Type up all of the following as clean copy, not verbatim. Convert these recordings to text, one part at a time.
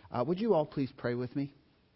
Would you all please pray with me?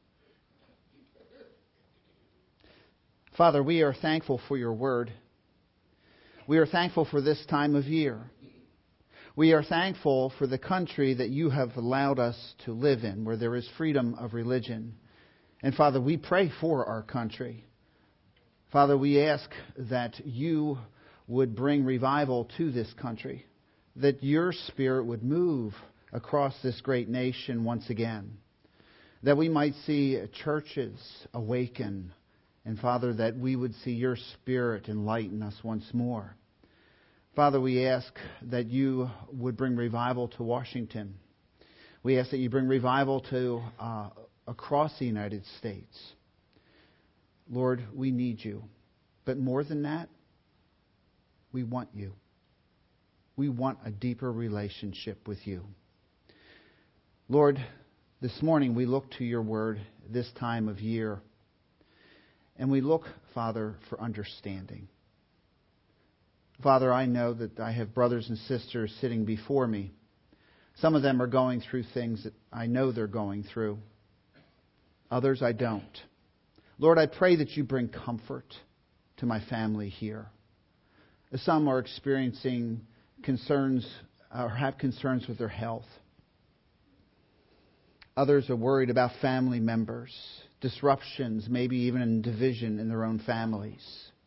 Father, we are thankful for your word. We are thankful for this time of year. We are thankful for the country that you have allowed us to live in, where there is freedom of religion. And Father, we pray for our country. Father, we ask that you would bring revival to this country, that your Spirit would move across this great nation once again, that we might see churches awaken, and Father, that we would see your Spirit enlighten us once more. Father, we ask that you would bring revival to Washington. We ask that you bring revival to across the United States. Lord, we need you. But more than that, we want you. We want a deeper relationship with you. Lord, this morning we look to your word this time of year. And we look, Father, for understanding. Father, I know that I have brothers and sisters sitting before me. Some of them are going through things that I know they're going through. Others I don't. Lord, I pray that you bring comfort to my family here. Some are experiencing concerns or have concerns with their health. Others are worried about family members, disruptions, maybe even division in their own families.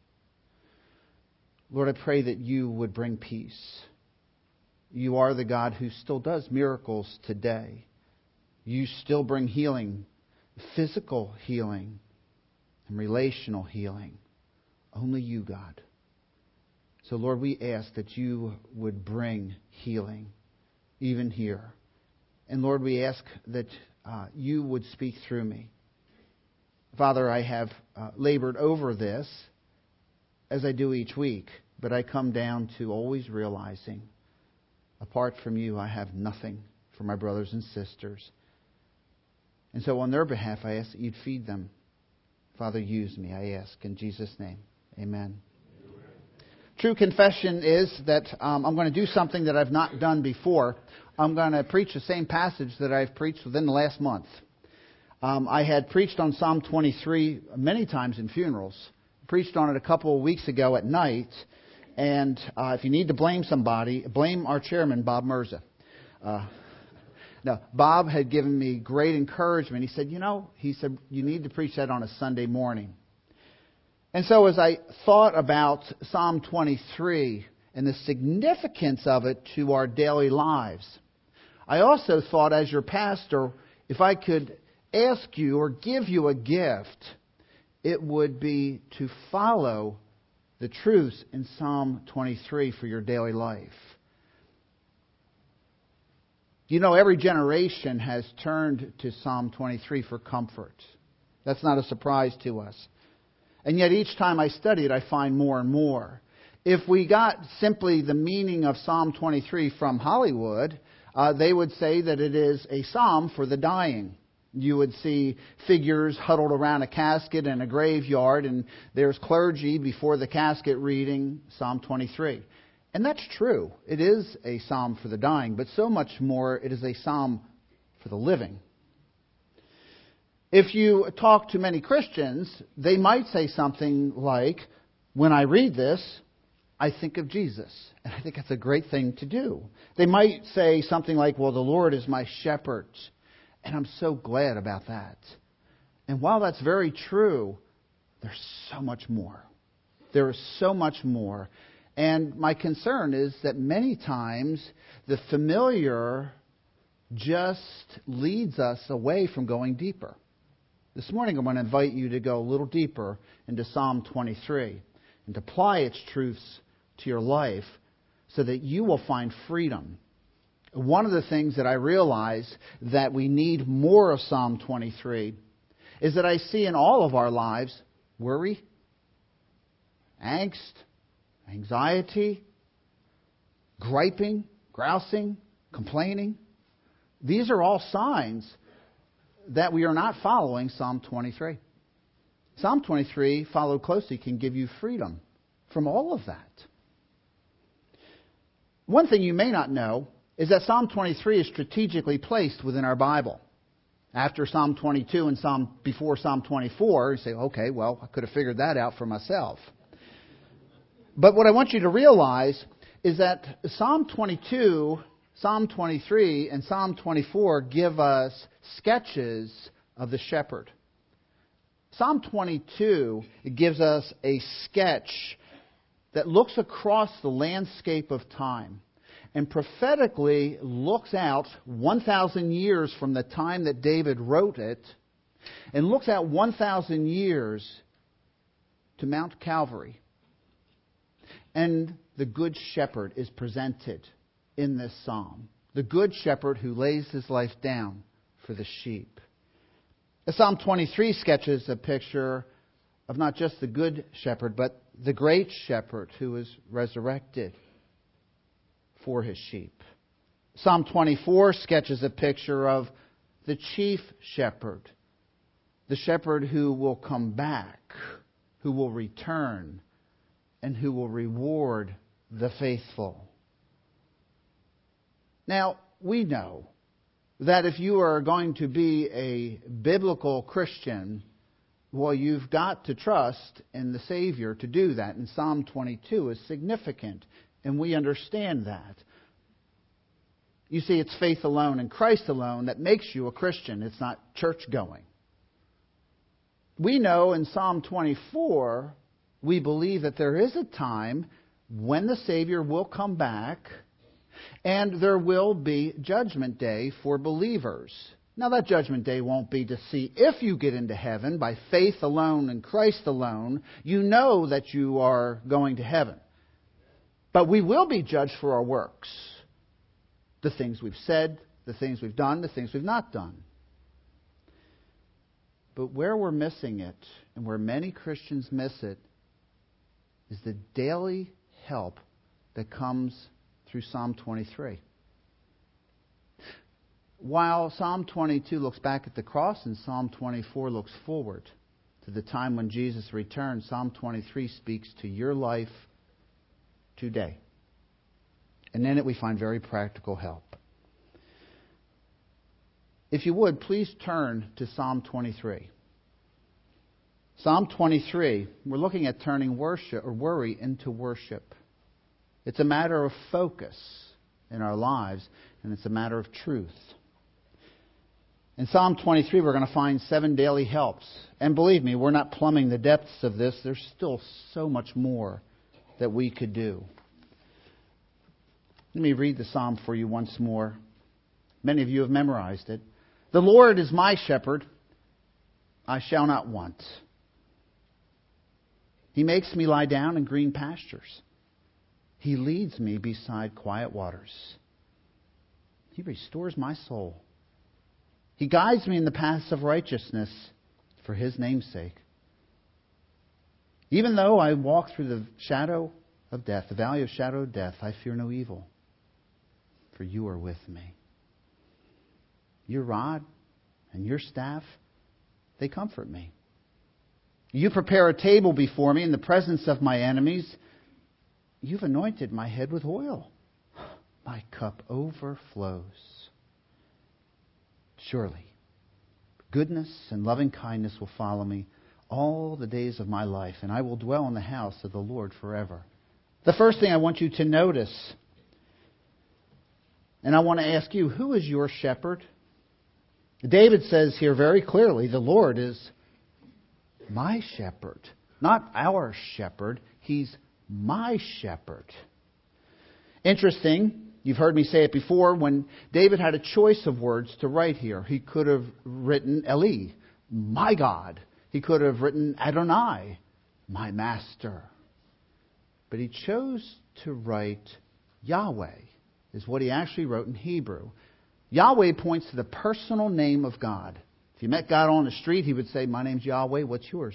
Lord, I pray that you would bring peace. You are the God who still does miracles today. You still bring healing, physical healing and relational healing. Only you, God. So, Lord, we ask that you would bring healing even here. And, Lord, we ask that you would speak through me. Father, I have labored over this as I do each week, but I come down to always realizing, apart from you, I have nothing for my brothers and sisters. And so on their behalf, I ask that you'd feed them. Father, use me, I ask, in Jesus' name. Amen. True confession is that I'm going to do something that I've not done before. I'm going to preach the same passage that I've preached within the last month. I had preached on Psalm 23 many times in funerals. Preached on it a couple of weeks ago at night. And if you need to blame somebody, blame our chairman, Bob Mirza. Now, Bob had given me great encouragement. He said, you need to preach that on a Sunday morning. And so as I thought about Psalm 23 and the significance of it to our daily lives, I also thought, as your pastor, if I could ask you or give you a gift, it would be to follow the truths in Psalm 23 for your daily life. Every generation has turned to Psalm 23 for comfort. That's not a surprise to us. And yet each time I study it, I find more and more. If we got simply the meaning of Psalm 23 from Hollywood, they would say that it is a psalm for the dying. You would see figures huddled around a casket in a graveyard, and there's clergy before the casket reading Psalm 23. And that's true. It is a psalm for the dying, but so much more, it is a psalm for the living. If you talk to many Christians, they might say something like, when I read this, I think of Jesus. And I think that's a great thing to do. They might say something like, well, the Lord is my shepherd. And I'm so glad about that. And while that's very true, there's so much more. There is so much more. And my concern is that many times the familiar just leads us away from going deeper. This morning I'm going to invite you to go a little deeper into Psalm 23 and to apply its truths to your life so that you will find freedom. One of the things that I realize that we need more of Psalm 23 is that I see in all of our lives worry, angst, anxiety, griping, grousing, complaining. These are all signs that we are not following Psalm 23. Psalm 23, followed closely, can give you freedom from all of that. One thing you may not know is that Psalm 23 is strategically placed within our Bible. After Psalm 22 and before Psalm 24, you say, okay, well, I could have figured that out for myself. But what I want you to realize is that Psalm 22, Psalm 23, and Psalm 24 give us sketches of the shepherd. Psalm 22 gives us a sketch that looks across the landscape of time and prophetically looks out 1,000 years from the time that David wrote it and looks out 1,000 years to Mount Calvary. And the Good Shepherd is presented in this psalm. The Good Shepherd who lays his life down for the sheep. Psalm 23 sketches a picture of not just the Good Shepherd, but the Great Shepherd who is resurrected for his sheep. Psalm 24 sketches a picture of the Chief Shepherd, the Shepherd who will come back, who will return, and who will reward the faithful. Now, we know that if you are going to be a biblical Christian, well, you've got to trust in the Savior to do that. And Psalm 22 is significant, and we understand that. You see, it's faith alone and Christ alone that makes you a Christian. It's not church going. We know in Psalm 24, we believe that there is a time when the Savior will come back and there will be Judgment Day for believers. Now, that Judgment Day won't be to see if you get into heaven by faith alone and Christ alone. You know that you are going to heaven. But we will be judged for our works. The things we've said, the things we've done, the things we've not done. But where we're missing it, and where many Christians miss it, is the daily help that comes through Psalm 23. While Psalm 22 looks back at the cross and Psalm 24 looks forward to the time when Jesus returns, Psalm 23 speaks to your life today. And in it we find very practical help. If you would, please turn to Psalm 23. Psalm 23, we're looking at turning worship or worry into worship. It's a matter of focus in our lives, and it's a matter of truth. In Psalm 23, we're going to find 7 daily helps. And believe me, we're not plumbing the depths of this. There's still so much more that we could do. Let me read the psalm for you once more. Many of you have memorized it. The Lord is my shepherd, I shall not want. He makes me lie down in green pastures. He leads me beside quiet waters. He restores my soul. He guides me in the paths of righteousness for His name's sake. Even though I walk through the shadow of death, the valley of shadow of death, I fear no evil, for you are with me. Your rod and your staff, they comfort me. You prepare a table before me in the presence of my enemies. You've anointed my head with oil. My cup overflows. Surely, goodness and loving kindness will follow me all the days of my life, and I will dwell in the house of the Lord forever. The first thing I want you to notice, and I want to ask you, who is your shepherd? David says here very clearly, the Lord is my shepherd. Not our shepherd. He's my shepherd. Interesting, you've heard me say it before, when David had a choice of words to write here, he could have written Eli, my God. He could have written Adonai, my master. But he chose to write Yahweh, is what he actually wrote in Hebrew. Yahweh points to the personal name of God. If you met God on the street, He would say, my name's Yahweh, what's yours?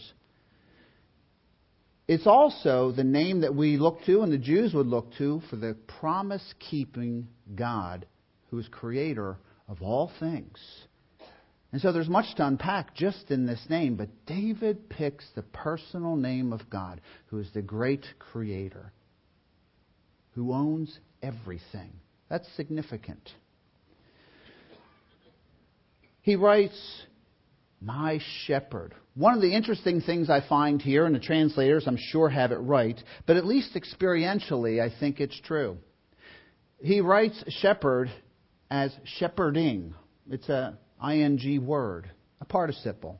It's also the name that we look to and the Jews would look to for the promise-keeping God who is creator of all things. And so there's much to unpack just in this name, but David picks the personal name of God, who is the great creator, who owns everything. That's significant. He writes, my shepherd. One of the interesting things I find here, and the translators I'm sure have it right, but at least experientially I think it's true. He writes shepherd as shepherding. It's a ing word, a participle.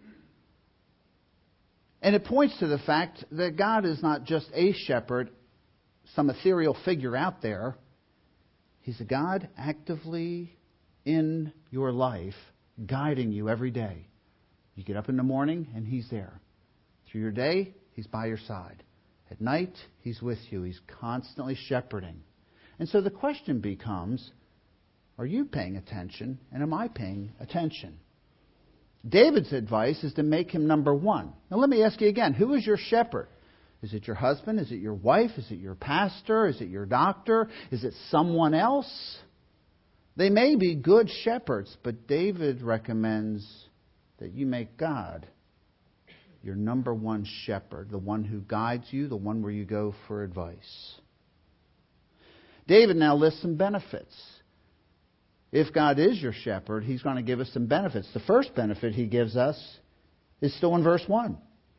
And it points to the fact that God is not just a shepherd, some ethereal figure out there. He's a God actively in your life, guiding you every day. You get up in the morning and He's there. Through your day, He's by your side. At night, He's with you. He's constantly shepherding. And so the question becomes, are you paying attention and am I paying attention? David's advice is to make Him number one. Now let me ask you again, who is your shepherd? Is it your husband? Is it your wife? Is it your pastor? Is it your doctor? Is it someone else? They may be good shepherds, but David recommends that you make God your number one shepherd, the one who guides you, the one where you go for advice. David now lists some benefits. If God is your shepherd, He's going to give us some benefits. The first benefit He gives us is still in verse 1.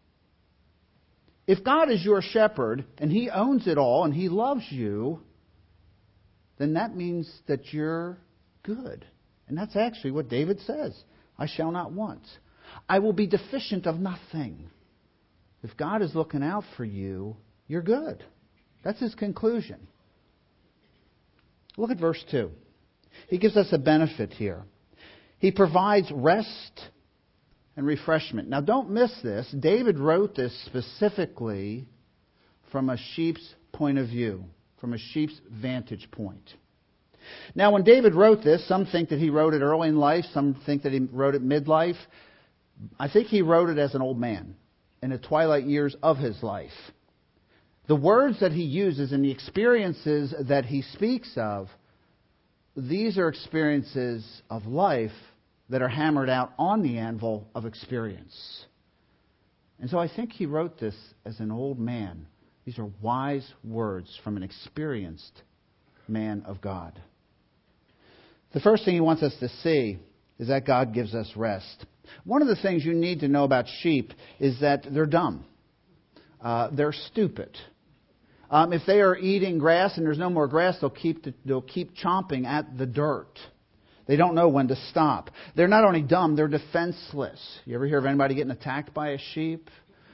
If God is your shepherd and He owns it all and He loves you, then that means that you're good. And that's actually what David says. I shall not want. I will be deficient of nothing. If God is looking out for you, you're good. That's his conclusion. Look at verse 2. He gives us a benefit here. He provides rest and refreshment. Now don't miss this. David wrote this specifically from a sheep's point of view, from a sheep's vantage point. Now when David wrote this, some think that he wrote it early in life, some think that he wrote it midlife. I think he wrote it as an old man in the twilight years of his life. The words that he uses and the experiences that he speaks of, these are experiences of life that are hammered out on the anvil of experience. And so I think he wrote this as an old man. These are wise words from an experienced man of God. The first thing he wants us to see is that God gives us rest. One of the things you need to know about sheep is that they're dumb. They're stupid. If they are eating grass and there's no more grass, they'll keep chomping at the dirt. They don't know when to stop. They're not only dumb, they're defenseless. You ever hear of anybody getting attacked by a sheep?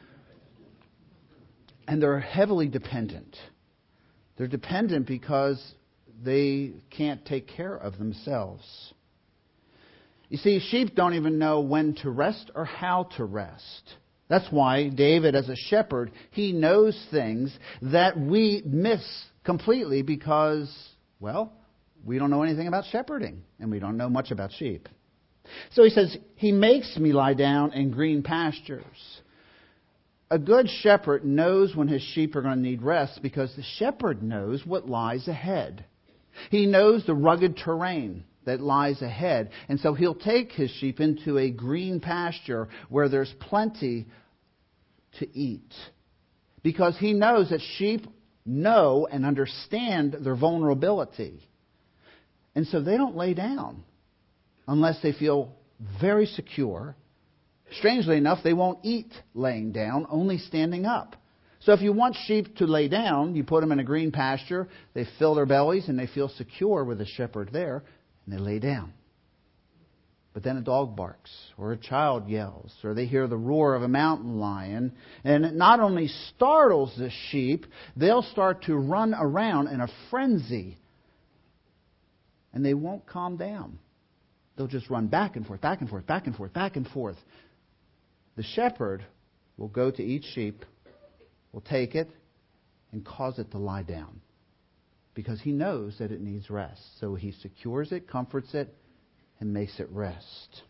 And they're heavily dependent. They're dependent because they can't take care of themselves. You see, sheep don't even know when to rest or how to rest. That's why David, as a shepherd, he knows things that we miss completely because, well, we don't know anything about shepherding, and we don't know much about sheep. So he says, he makes me lie down in green pastures. A good shepherd knows when his sheep are going to need rest because the shepherd knows what lies ahead. He knows the rugged terrain that lies ahead. And so he'll take his sheep into a green pasture where there's plenty to eat. Because he knows that sheep know and understand their vulnerability. And so they don't lay down unless they feel very secure. Strangely enough, they won't eat laying down, only standing up. So if you want sheep to lay down, you put them in a green pasture, they fill their bellies and they feel secure with a shepherd there, and they lay down. But then a dog barks, or a child yells, or they hear the roar of a mountain lion, and it not only startles the sheep, they'll start to run around in a frenzy. And they won't calm down. They'll just run back and forth, back and forth, back and forth, back and forth. The shepherd will go to each sheep, will take it, and cause it to lie down. Because he knows that it needs rest. So he secures it, comforts it, and makes it rest.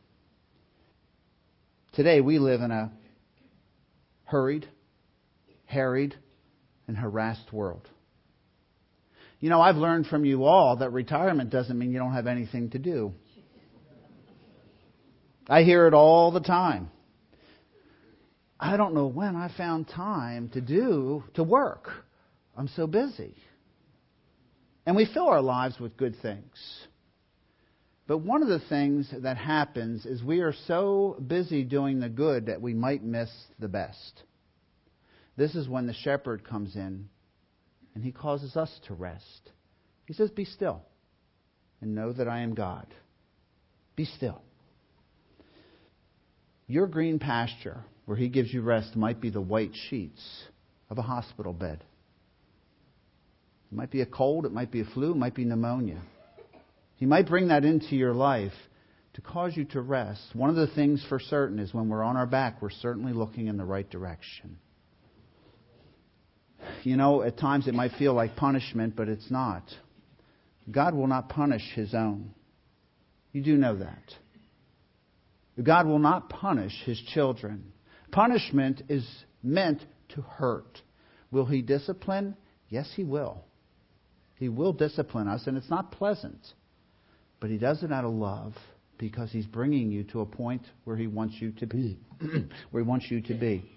Today we live in a hurried, harried, and harassed world. You know, I've learned from you all that retirement doesn't mean you don't have anything to do. I hear it all the time. I don't know when I found time to work. I'm so busy. And we fill our lives with good things. But one of the things that happens is we are so busy doing the good that we might miss the best. This is when the shepherd comes in and he causes us to rest. He says, "Be still and know that I am God." Be still. Your green pasture, where he gives you rest, might be the white sheets of a hospital bed. It might be a cold, it might be a flu, it might be pneumonia. He might bring that into your life to cause you to rest. One of the things for certain is when we're on our back, we're certainly looking in the right direction. You know, at times it might feel like punishment, but it's not. God will not punish His own. You do know that. God will not punish His children. Punishment is meant to hurt. Will He discipline? Yes, He will. He will discipline us, and it's not pleasant. But He does it out of love because He's bringing you to a point where He wants you to be. Where He wants you to be.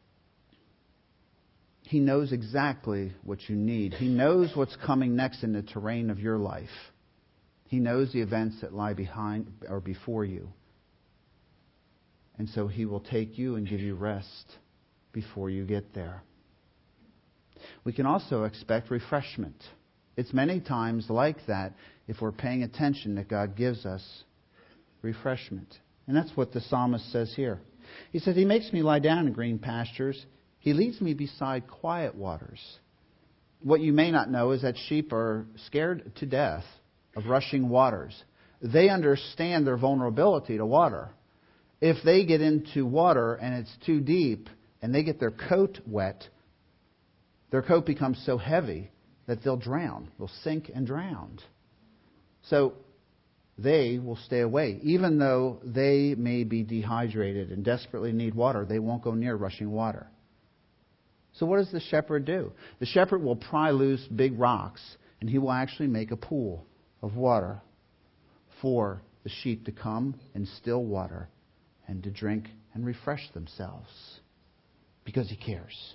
He knows exactly what you need. He knows what's coming next in the terrain of your life. He knows the events that lie behind or before you. And so He will take you and give you rest before you get there. We can also expect refreshment. It's many times like that, if we're paying attention, that God gives us refreshment. And that's what the psalmist says here. He says, He makes me lie down in green pastures. He leads me beside quiet waters. What you may not know is that sheep are scared to death of rushing waters. They understand their vulnerability to water. If they get into water and it's too deep and they get their coat wet, their coat becomes so heavy that they'll drown. They'll sink and drown. So they will stay away. Even though they may be dehydrated and desperately need water, they won't go near rushing water. So what does the shepherd do? The shepherd will pry loose big rocks, and he will actually make a pool of water for the sheep to come in still water and to drink and refresh themselves because He cares.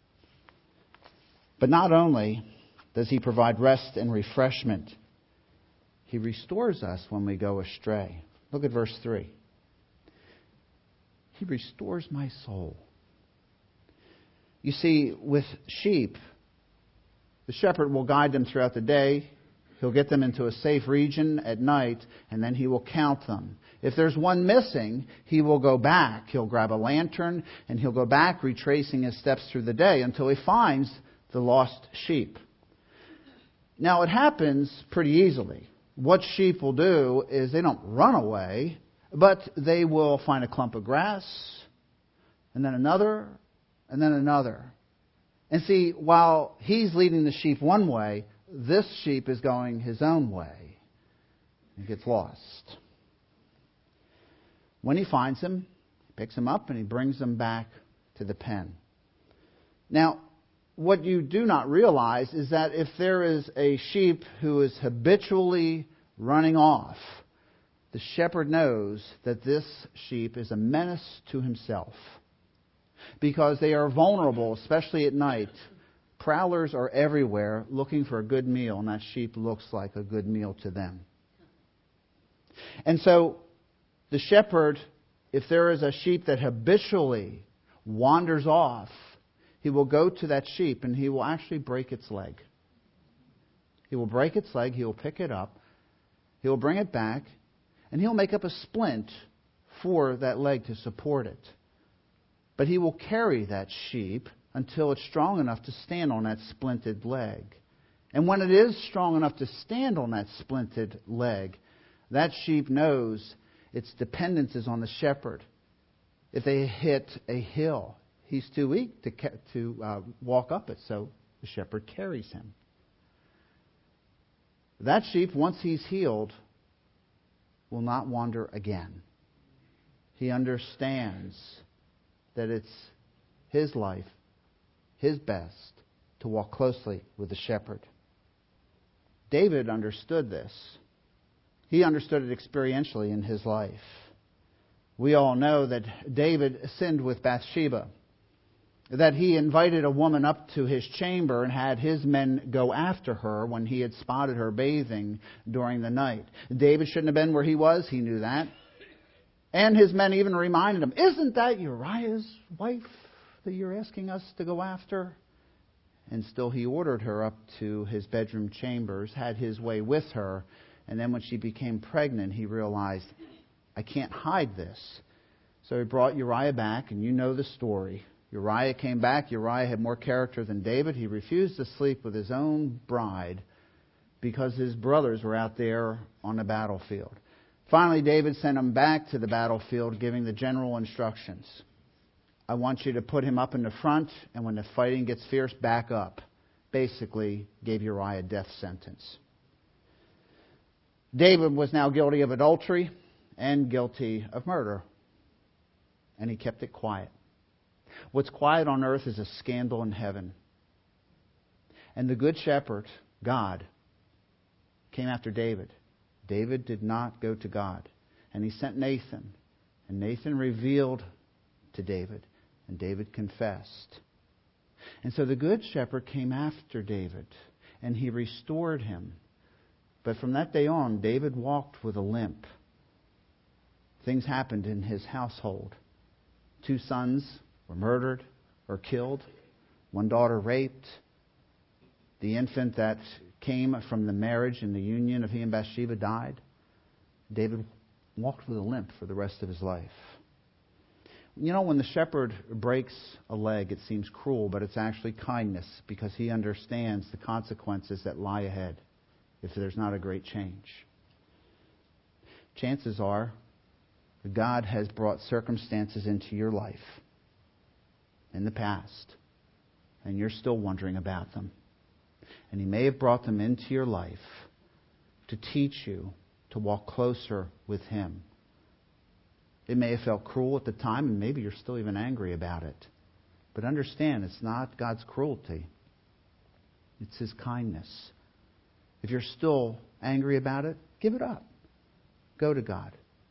But not only does He provide rest and refreshment, He restores us when we go astray. Look at verse 3. He restores my soul. You see, with sheep, the shepherd will guide them throughout the day. He'll get them into a safe region at night, and then he will count them. If there's one missing, he will go back. He'll grab a lantern, and he'll go back, retracing his steps through the day until he finds the lost sheep. Now, it happens pretty easily. What sheep will do is they don't run away, but they will find a clump of grass, and then another, and then another. And see, while he's leading the sheep one way, this sheep is going his own way. He gets lost. When he finds him, he picks him up and he brings him back to the pen. Now, what you do not realize is that if there is a sheep who is habitually running off, the shepherd knows that this sheep is a menace to himself. Because they are vulnerable, especially at night. Prowlers are everywhere looking for a good meal, and that sheep looks like a good meal to them. And so, the shepherd, if there is a sheep that habitually wanders off, he will go to that sheep and he will actually break its leg. He will break its leg, he will pick it up, he will bring it back, and he'll make up a splint for that leg to support it. But he will carry that sheep until it's strong enough to stand on that splinted leg. And when it is strong enough to stand on that splinted leg, that sheep knows its dependence is on the shepherd. If they hit a hill, he's too weak to walk up it, so the shepherd carries him. That sheep, once he's healed, will not wander again. He understands that it's his life, his best, to walk closely with the shepherd. David understood this. He understood it experientially in his life. We all know that David sinned with Bathsheba. that he invited a woman up to his chamber and had his men go after her when he had spotted her bathing during the night. David shouldn't have been where he was. He knew that. And his men even reminded him, isn't that Uriah's wife that you're asking us to go after? And still he ordered her up to his bedroom chambers, had his way with her, and then when she became pregnant, he realized, I can't hide this. So he brought Uriah back, and you know the story. Uriah came back. Uriah had more character than David. He refused to sleep with his own bride because his brothers were out there on the battlefield. Finally, David sent him back to the battlefield, giving the general instructions. I want you to put him up in the front, and when the fighting gets fierce, back up. Basically, gave Uriah a death sentence. David was now guilty of adultery and guilty of murder. And he kept it quiet. What's quiet on earth is a scandal in heaven. And the Good Shepherd, God, came after David. David did not go to God. And he sent Nathan. And Nathan revealed to David. And David confessed. And so the Good Shepherd came after David. And he restored him. But from that day on, David walked with a limp. Things happened in his household. 2 sons were murdered or killed. 1 daughter raped. The infant that came from the marriage and the union of he and Bathsheba died. David walked with a limp for the rest of his life. You know, when the shepherd breaks a leg, it seems cruel, but it's actually kindness because he understands the consequences that lie ahead if there's not a great change. Chances are God has brought circumstances into your life in the past, and you're still wondering about them. And He may have brought them into your life to teach you to walk closer with Him. It may have felt cruel at the time, and maybe you're still even angry about it. But understand, it's not God's cruelty. It's His kindness. If you're still angry about it, give it up. Go to God.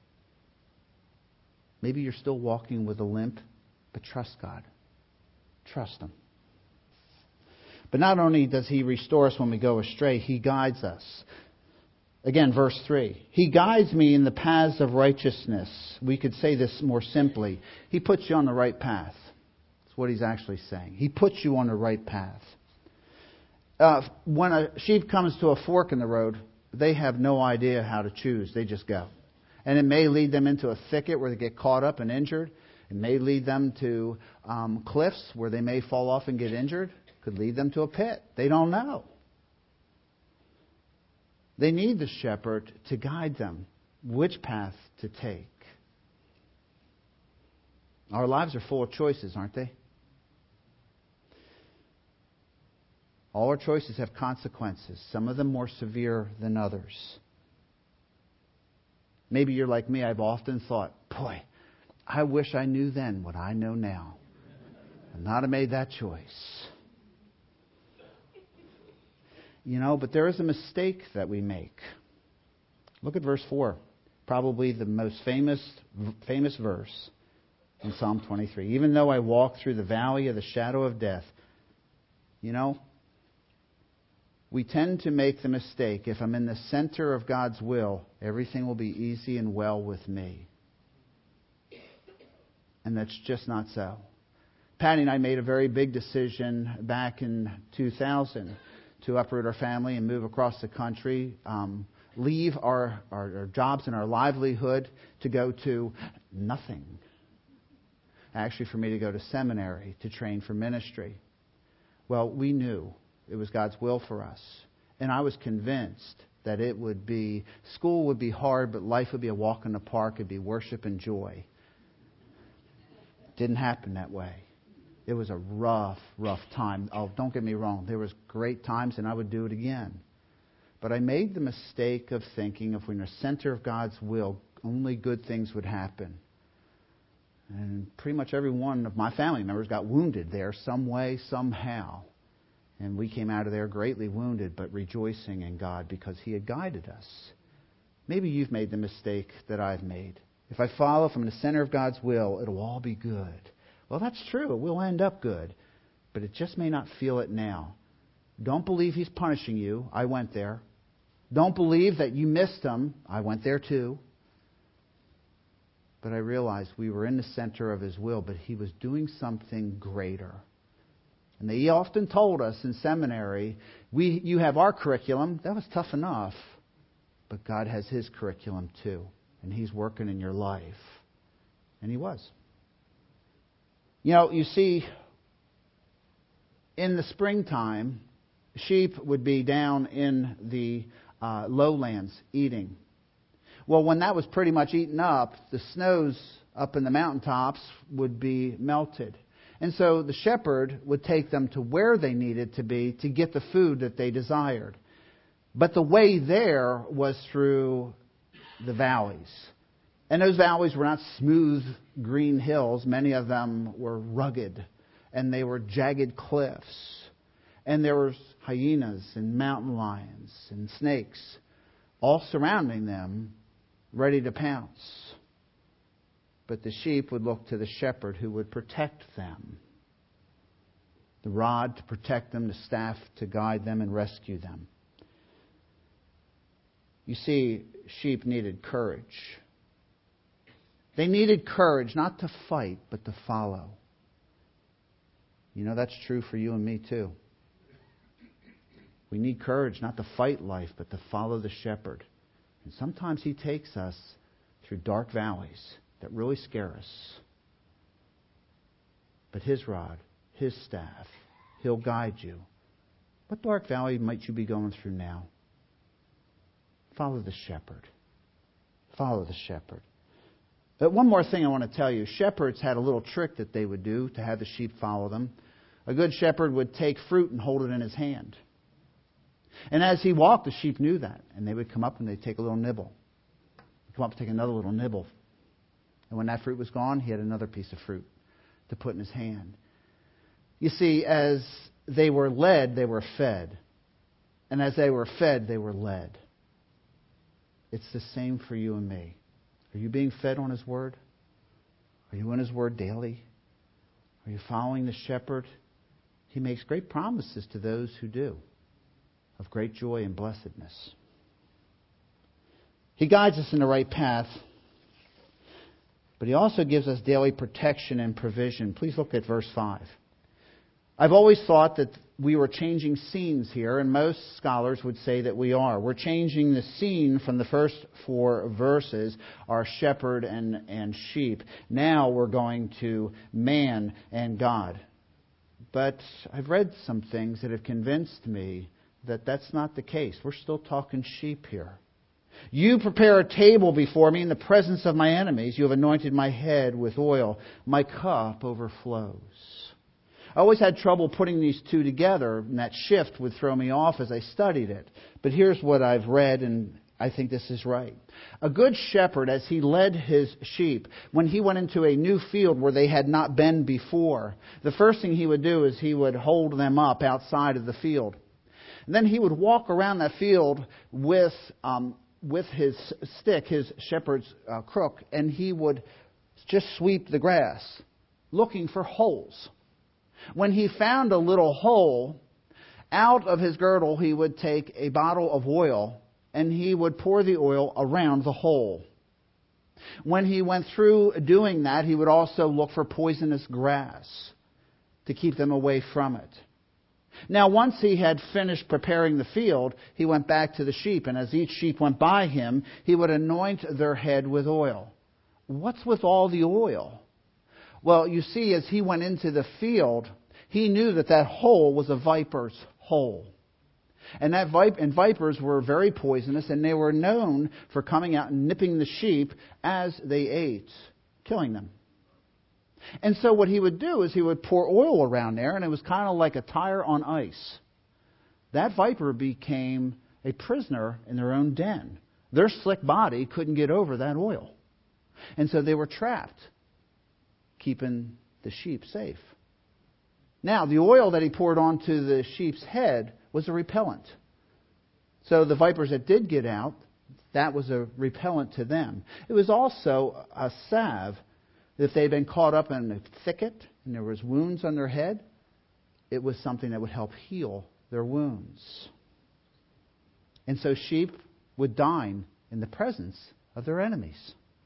Maybe you're still walking with a limp, but trust God. Trust Him. But not only does He restore us when we go astray, He guides us. Again, verse 3. He guides me in the paths of righteousness. We could say this more simply. He puts you on the right path. That's what He's actually saying. He puts you on the right path. When a sheep comes to a fork in the road, they have no idea how to choose. They just go. And it may lead them into a thicket where they get caught up and injured. It may lead them to cliffs where they may fall off and get injured. It could lead them to a pit. They don't know. They need the shepherd to guide them which path to take. Our lives are full of choices, aren't they? All our choices have consequences, some of them more severe than others. Maybe you're like me. I've often thought, boy, I wish I knew then what I know now and not have made that choice. You know, but there is a mistake that we make. Look at verse 4. Probably the most famous verse in Psalm 23. Even though I walk through the valley of the shadow of death. You know, we tend to make the mistake, if I'm in the center of God's will, everything will be easy and well with me. And that's just not so. Patty and I made a very big decision back in 2000 to uproot our family and move across the country, leave our jobs and our livelihood to go to nothing. Actually, for me to go to seminary, to train for ministry. Well, we knew it was God's will for us. And I was convinced that school would be hard, but life would be a walk in the park. It'd be worship and joy. Didn't happen that way. It was a rough time. Oh, don't get me wrong. There was great times, and I would do it again. But I made the mistake of thinking if we're in the center of God's will, only good things would happen. And pretty much every one of my family members got wounded there some way, somehow. And we came out of there greatly wounded, but rejoicing in God because He had guided us. Maybe you've made the mistake that I've made. If I follow from the center of God's will, it'll all be good. Well, that's true. We'll end up good. But it just may not feel it now. Don't believe He's punishing you. I went there. Don't believe that you missed Him. I went there too. But I realized we were in the center of His will, but He was doing something greater. And He often told us in seminary, you have our curriculum. That was tough enough. But God has His curriculum too. And He's working in your life. And He was. You see, in the springtime, sheep would be down in the lowlands eating. Well, when that was pretty much eaten up, the snows up in the mountaintops would be melted. And so the shepherd would take them to where they needed to be to get the food that they desired. But the way there was through the valleys. And those valleys were not smooth green hills. Many of them were rugged. And they were jagged cliffs. And there were hyenas and mountain lions and snakes all surrounding them, ready to pounce. But the sheep would look to the shepherd who would protect them. The rod to protect them, the staff to guide them and rescue them. You see, sheep needed courage. They needed courage not to fight, but to follow. That's true for you and me too. We need courage not to fight life, but to follow the shepherd. And sometimes He takes us through dark valleys that really scare us. But His rod, His staff, He'll guide you. What dark valley might you be going through now? Follow the shepherd. Follow the shepherd. But one more thing I want to tell you. Shepherds had a little trick that they would do to have the sheep follow them. A good shepherd would take fruit and hold it in his hand. And as he walked, the sheep knew that. And they would come up and they'd take a little nibble. They'd come up and take another little nibble. And when that fruit was gone, he had another piece of fruit to put in his hand. You see, as they were led, they were fed. And as they were fed, they were led. It's the same for you and me. Are you being fed on His Word? Are you in His Word daily? Are you following the shepherd? He makes great promises to those who do, of great joy and blessedness. He guides us in the right path, but He also gives us daily protection and provision. Please look at verse 5. I've always thought that we were changing scenes here, and most scholars would say that we are. We're changing the scene from the first 4 verses, our shepherd and sheep. Now we're going to man and God. But I've read some things that have convinced me that that's not the case. We're still talking sheep here. You prepare a table before me in the presence of my enemies. You have anointed my head with oil. My cup overflows. I always had trouble putting these two together, and that shift would throw me off as I studied it. But here's what I've read, and I think this is right. A good shepherd, as he led his sheep, when he went into a new field where they had not been before, the first thing he would do is he would hold them up outside of the field. And then he would walk around that field with his stick, his shepherd's crook, and he would just sweep the grass, looking for holes. When he found a little hole, out of his girdle he would take a bottle of oil and he would pour the oil around the hole. When he went through doing that, he would also look for poisonous grass to keep them away from it. Now, once he had finished preparing the field, he went back to the sheep, and as each sheep went by him, he would anoint their head with oil. What's with all the oil? Well, you see, as he went into the field, he knew that hole was a viper's hole. And vipers were very poisonous, and they were known for coming out and nipping the sheep as they ate, killing them. And so what he would do is he would pour oil around there, and it was kind of like a tire on ice. That viper became a prisoner in their own den. Their slick body couldn't get over that oil. And so they were trapped, keeping the sheep safe. Now, the oil that he poured onto the sheep's head was a repellent. So the vipers that did get out, that was a repellent to them. It was also a salve If they'd been caught up in a thicket and there was wounds on their head, it was something that would help heal their wounds. And so sheep would dine in the presence of their enemies.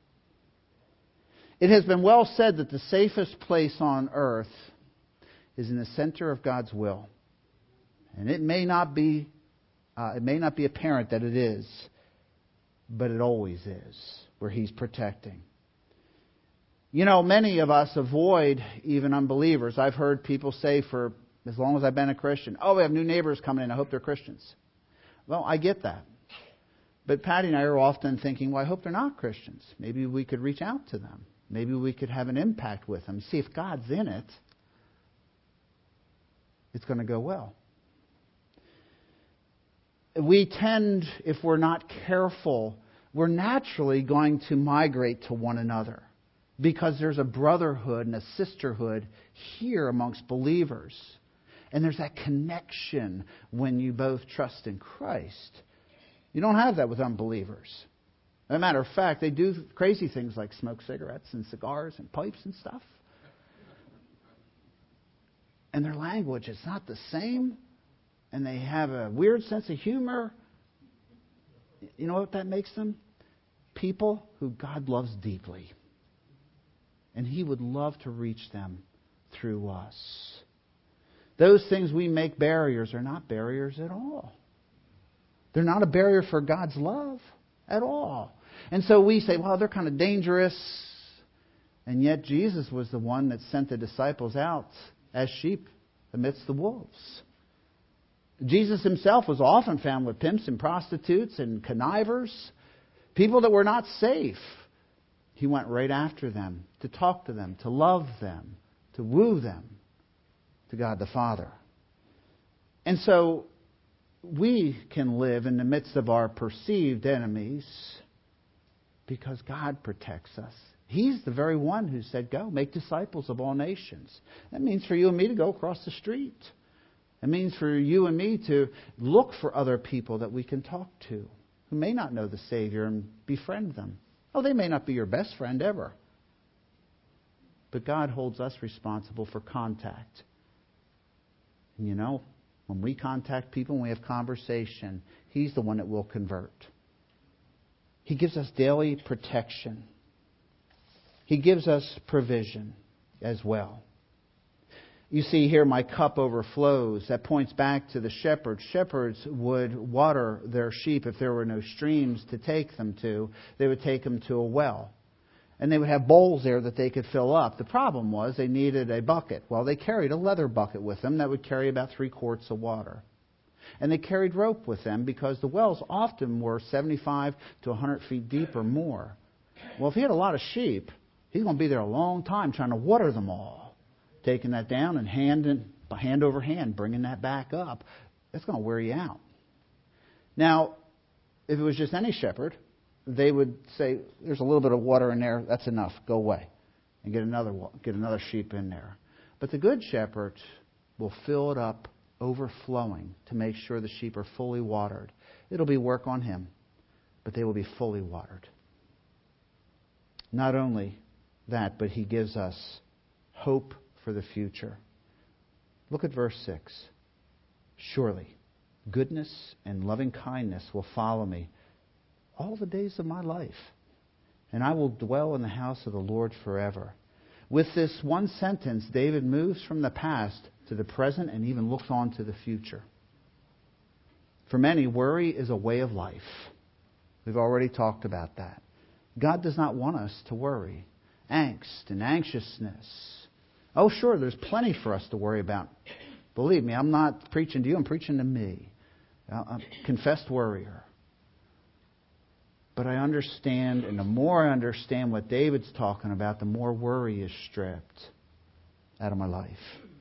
It has been well said that the safest place on earth is in the center of God's will. And it may not be apparent that it is, but it always is, where He's protecting. You know, many of us avoid even unbelievers. I've heard people say for as long as I've been a Christian, oh, we have new neighbors coming in, I hope they're Christians. Well, I get that. But Patty and I are often thinking, well, I hope they're not Christians. Maybe we could reach out to them. Maybe we could have an impact with them. See, if God's in it, it's going to go well. We tend, if we're not careful, we're naturally going to migrate to one another because there's a brotherhood and a sisterhood here amongst believers. And there's that connection when you both trust in Christ. You don't have that with unbelievers. As a matter of fact, they do crazy things like smoke cigarettes and cigars and pipes and stuff. And their language is not the same. And they have a weird sense of humor. You know what that makes them? People who God loves deeply. And He would love to reach them through us. Those things we make barriers are not barriers at all. They're not a barrier for God's love at all. And so we say, well, they're kind of dangerous. And yet Jesus was the one that sent the disciples out as sheep amidst the wolves. Jesus Himself was often found with pimps and prostitutes and connivers, people that were not safe. He went right after them to talk to them, to love them, to woo them to God the Father. And so we can live in the midst of our perceived enemies because God protects us. He's the very one who said, go, make disciples of all nations. That means for you and me to go across the street. It means for you and me to look for other people that we can talk to who may not know the Savior and befriend them. Oh, they may not be your best friend ever. But God holds us responsible for contact. And you know, when we contact people, when we have conversation, He's the one that will convert. He gives us daily protection. He gives us provision as well. You see here, my cup overflows. That points back to the shepherds. Shepherds would water their sheep if there were no streams to take them to. They would take them to a well. And they would have bowls there that they could fill up. The problem was they needed a bucket. Well, they carried a leather bucket with them that would carry about 3 quarts of water. And they carried rope with them because the wells often were 75 to 100 feet deep or more. Well, if he had a lot of sheep, he's going to be there a long time trying to water them all. Taking that down and hand over hand, bringing that back up. That's going to wear you out. Now, if it was just any shepherd, they would say, there's a little bit of water in there, that's enough, go away. And get another sheep in there. But the good shepherd will fill it up, overflowing, to make sure the sheep are fully watered. It'll be work on him, but they will be fully watered. Not only that, but He gives us hope for the future. Look at verse 6. Surely, goodness and loving kindness will follow me all the days of my life, and I will dwell in the house of the Lord forever. With this one sentence, David moves from the past to the present and even looks on to the future. For many, worry is a way of life. We've already talked about that. God does not want us to worry. Angst and anxiousness. Oh, sure, there's plenty for us to worry about. Believe me, I'm not preaching to you, I'm preaching to me. I'm a confessed worrier. But I understand, and the more I understand what David's talking about, the more worry is stripped out of my life.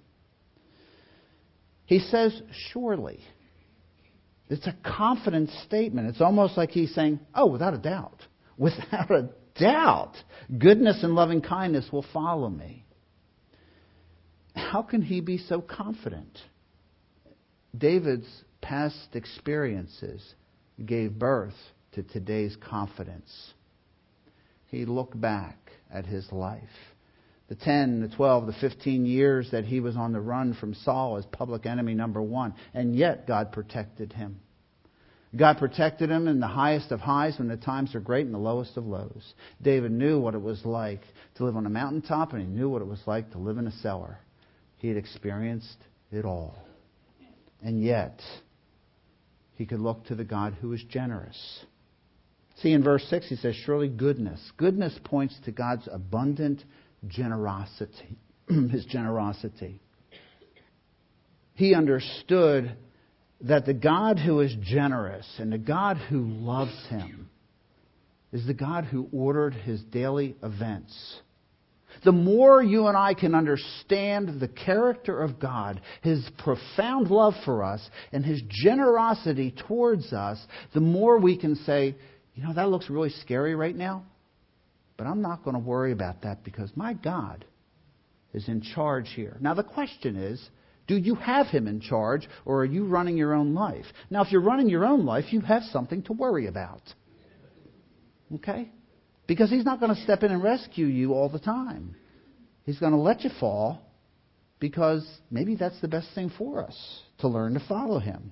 He says, surely. It's a confident statement. It's almost like he's saying, oh, without a doubt. Without a doubt, goodness and loving kindness will follow me. How can he be so confident? David's past experiences gave birth to today's confidence. He looked back at his life The 10, the 12, the 15 years that he was on the run from Saul as public enemy number one. And yet God protected him. God protected him in the highest of highs when the times are great and the lowest of lows. David knew what it was like to live on a mountaintop, and he knew what it was like to live in a cellar. He had experienced it all. And yet, he could look to the God who is generous. See, in verse 6, he says, surely goodness. Goodness points to God's abundant generosity. His generosity. He understood that the God who is generous and the God who loves him is the God who ordered his daily events. The more you and I can understand the character of God, His profound love for us, and His generosity towards us, the more we can say, that looks really scary right now, but I'm not going to worry about that because my God is in charge here. Now the question is, do you have Him in charge, or are you running your own life? Now if you're running your own life, you have something to worry about. Okay? Because He's not going to step in and rescue you all the time. He's going to let you fall because maybe that's the best thing for us, to learn to follow Him.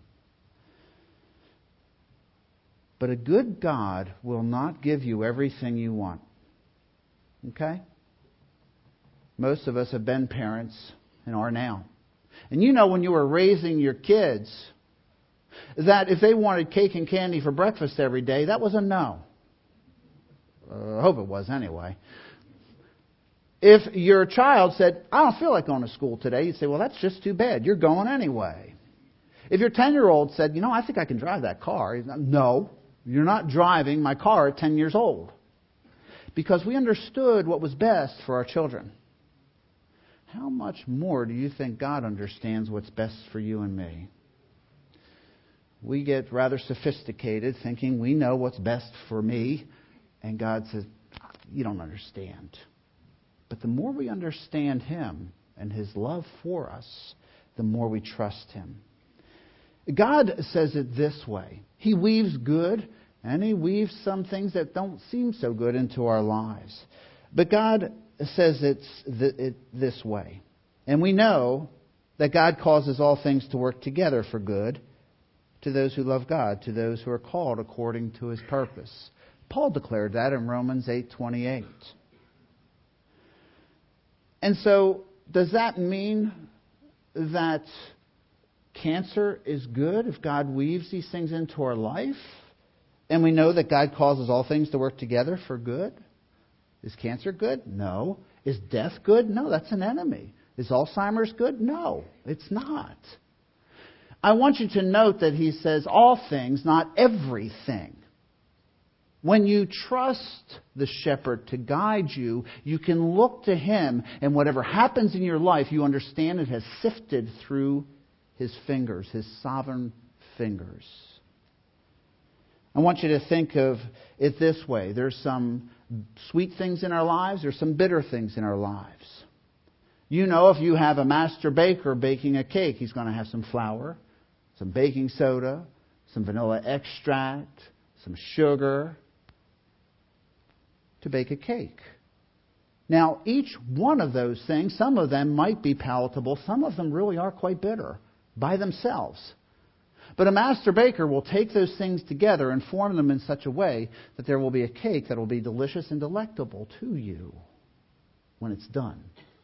But a good God will not give you everything you want. Okay? Most of us have been parents and are now. And when you were raising your kids, that if they wanted cake and candy for breakfast every day, that was a no. I hope it was anyway. If your child said, I don't feel like going to school today, you'd say, well, that's just too bad. You're going anyway. If your 10-year-old said, I think I can drive that car. No, you're not driving my car at 10 years old. Because we understood what was best for our children. How much more do you think God understands what's best for you and me? We get rather sophisticated thinking we know what's best for me. And God says, you don't understand. But the more we understand Him and His love for us, the more we trust Him. God says it this way. He weaves good, and He weaves some things that don't seem so good into our lives. But God says it this way. And we know that God causes all things to work together for good to those who love God, to those who are called according to His purpose. Paul declared that in Romans 8:28. And so, does that mean that cancer is good if God weaves these things into our life? And we know that God causes all things to work together for good? Is cancer good? No. Is death good? No, that's an enemy. Is Alzheimer's good? No, it's not. I want you to note that he says all things, not everything. When you trust the shepherd to guide you, you can look to him, and whatever happens in your life, you understand it has sifted through his fingers, his sovereign fingers. I want you to think of it this way. There's some sweet things in our lives, there's some bitter things in our lives. If you have a master baker baking a cake, he's going to have some flour, some baking soda, some vanilla extract, some sugar to bake a cake. Now, each one of those things, some of them might be palatable, some of them really are quite bitter by themselves. But a master baker will take those things together and form them in such a way that there will be a cake that will be delicious and delectable to you when it's done.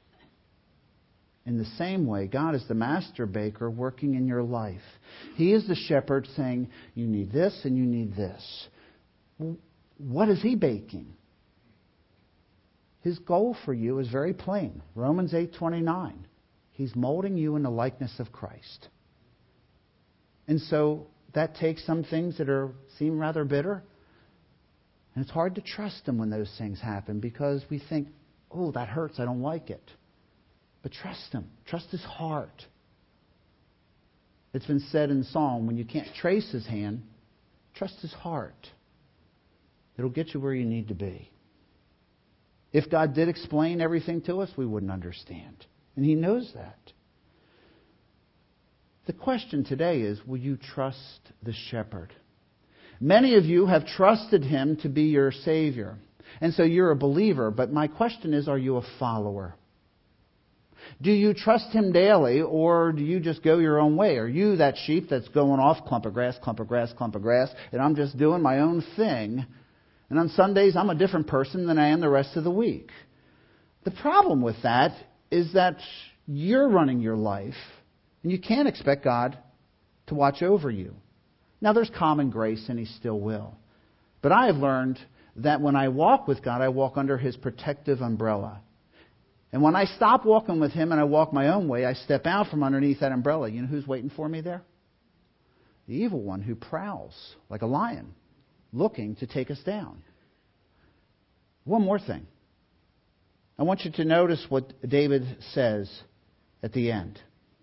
In the same way, God is the master baker working in your life. He is the shepherd saying, you need this and you need this. What is He baking? His goal for you is very plain. Romans 8:29. He's molding you in the likeness of Christ. And so that takes some things that seem rather bitter. And it's hard to trust Him when those things happen because we think, oh, that hurts, I don't like it. But trust Him. Trust His heart. It's been said in Psalm, when you can't trace His hand, trust His heart. It'll get you where you need to be. If God did explain everything to us, we wouldn't understand. And He knows that. The question today is, will you trust the shepherd? Many of you have trusted Him to be your Savior. And so you're a believer. But my question is, are you a follower? Do you trust Him daily, or do you just go your own way? Are you that sheep that's going off, clump of grass, clump of grass, clump of grass, and I'm just doing my own thing, and on Sundays I'm a different person than I am the rest of the week? The problem with that is that you're running your life, and you can't expect God to watch over you. Now, there's common grace, and He still will. But I have learned that when I walk with God, I walk under His protective umbrella. And when I stop walking with Him and I walk my own way, I step out from underneath that umbrella. You know who's waiting for me there? The evil one who prowls like a lion, looking to take us down. One more thing. I want you to notice what David says at the end.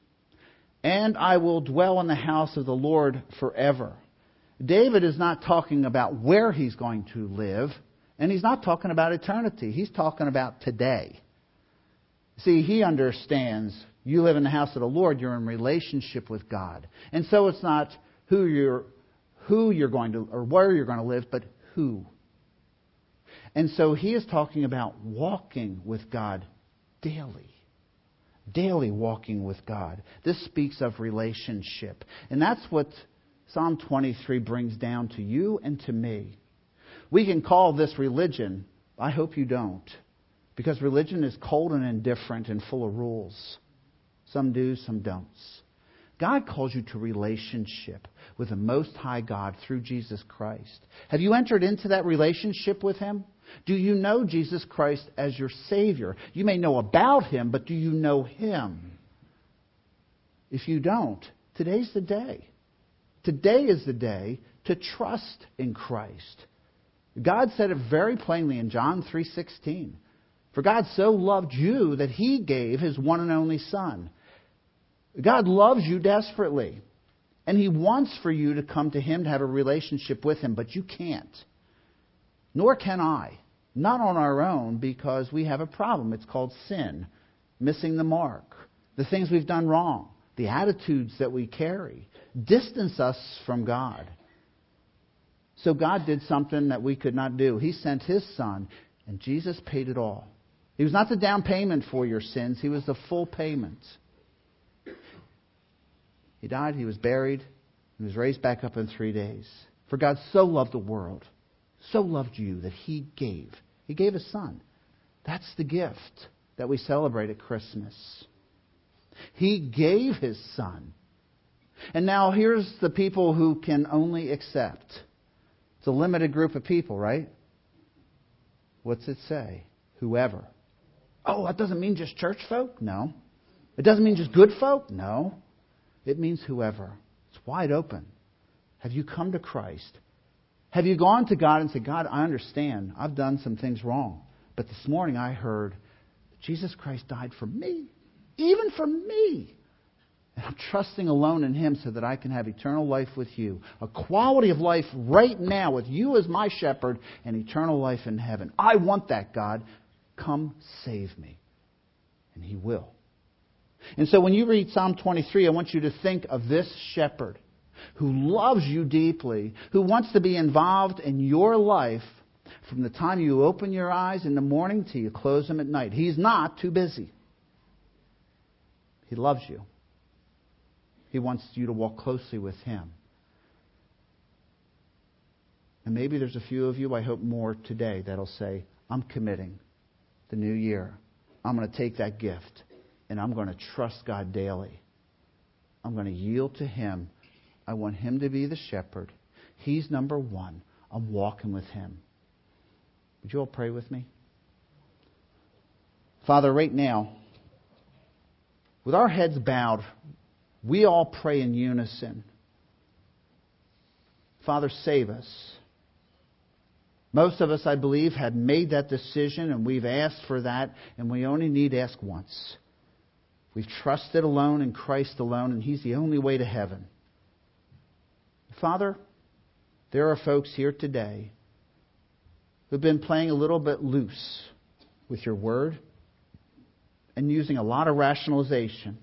And I will dwell in the house of the Lord forever. David is not talking about where he's going to live, and he's not talking about eternity. He's talking about today. See, he understands you live in the house of the Lord, you're in relationship with God. And so it's not who you're going to, or where you're going to live, but who. And so he is talking about walking with God daily. Daily walking with God. This speaks of relationship. And that's what Psalm 23 brings down to you and to me. We can call this religion. I hope you don't. Because religion is cold and indifferent and full of rules. Some do, some don't. God calls you to relationship with the Most High God through Jesus Christ. Have you entered into that relationship with Him? Do you know Jesus Christ as your Savior? You may know about Him, but do you know Him? If you don't, today's the day. Today is the day to trust in Christ. God said it very plainly in John 3:16. For God so loved you that He gave His one and only Son. God loves you desperately. And He wants for you to come to Him to have a relationship with Him, but you can't. Nor can I. Not on our own, because we have a problem. It's called sin. Missing the mark. The things we've done wrong. The attitudes that we carry. Distance us from God. So God did something that we could not do. He sent His Son, and Jesus paid it all. He was not the down payment for your sins. He was the full payment. He died, He was buried, and was raised back up in 3 days. For God so loved the world, so loved you, that He gave. He gave His Son. That's the gift that we celebrate at Christmas. He gave His Son. And now here's the people who can only accept. It's a limited group of people, right? What's it say? Whoever. Oh, that doesn't mean just church folk? No. It doesn't mean just good folk? No. It means whoever. It's wide open. Have you come to Christ? Have you gone to God and said, God, I understand. I've done some things wrong. But this morning I heard Jesus Christ died for me. Even for me. And I'm trusting alone in Him so that I can have eternal life with you. A quality of life right now with you as my shepherd and eternal life in heaven. I want that, God. Come save me. And He will. And so when you read Psalm 23, I want you to think of this shepherd who loves you deeply, who wants to be involved in your life from the time you open your eyes in the morning till you close them at night. He's not too busy. He loves you. He wants you to walk closely with Him. And maybe there's a few of you, I hope more today, that'll say, I'm committing the new year. I'm going to take that gift and I'm going to trust God daily. I'm going to yield to Him. I want Him to be the shepherd. He's number one. I'm walking with Him. Would you all pray with me? Father, right now, with our heads bowed, we all pray in unison. Father, save us. Most of us, I believe, have made that decision and we've asked for that, and we only need to ask once. We've trusted alone in Christ alone, and He's the only way to heaven. Father, there are folks here today who've been playing a little bit loose with your word and using a lot of rationalization.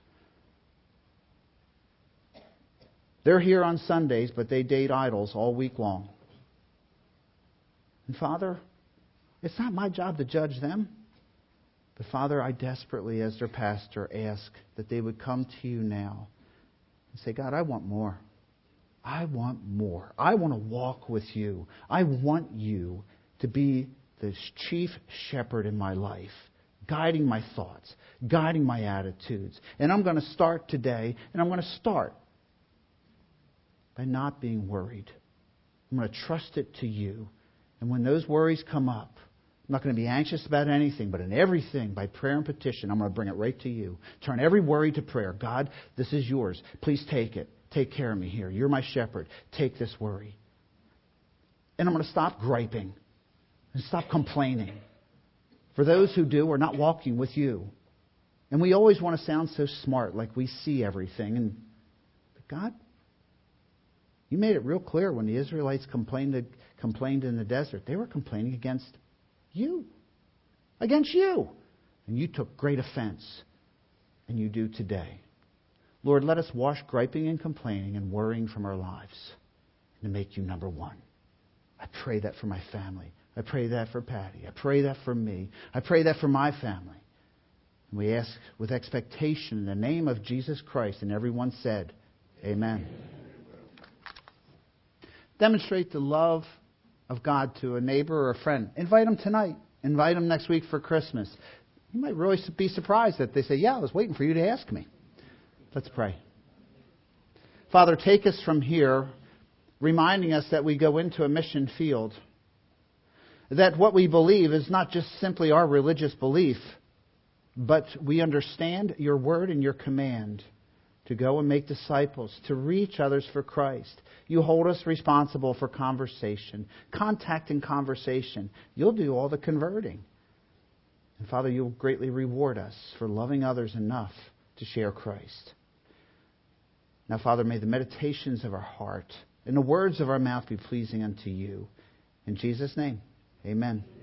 They're here on Sundays, but they date idols all week long. And Father, it's not my job to judge them. But Father, I desperately, as their pastor, ask that they would come to you now and say, God, I want more. I want more. I want to walk with you. I want you to be the chief shepherd in my life, guiding my thoughts, guiding my attitudes. And I'm going to start today, and I'm going to start by not being worried. I'm going to trust it to you. And when those worries come up, I'm not going to be anxious about anything, but in everything, by prayer and petition, I'm going to bring it right to you. Turn every worry to prayer. God, this is yours. Please take it. Take care of me here. You're my shepherd. Take this worry. And I'm going to stop griping and stop complaining. For those who do, are not walking with you. And we always want to sound so smart, like we see everything. But God, you made it real clear when the Israelites complained in the desert. They were complaining against you. Against you. And you took great offense. And you do today. Lord, let us wash griping and complaining and worrying from our lives and make you number one. I pray that for my family. I pray that for Patty. I pray that for me. I pray that for my family. And we ask with expectation in the name of Jesus Christ. And everyone said, Amen. Demonstrate the love of God to a neighbor or a friend. Invite them tonight. Invite them next week for Christmas. You might really be surprised that they say, yeah, I was waiting for you to ask me. Let's pray. Father, take us from here, reminding us that we go into a mission field. That what we believe is not just simply our religious belief, but we understand your word and your command to go and make disciples, to reach others for Christ. You hold us responsible for conversation, contact and conversation. You'll do all the converting. And Father, you'll greatly reward us for loving others enough to share Christ. Now, Father, may the meditations of our heart and the words of our mouth be pleasing unto you. In Jesus' name, amen.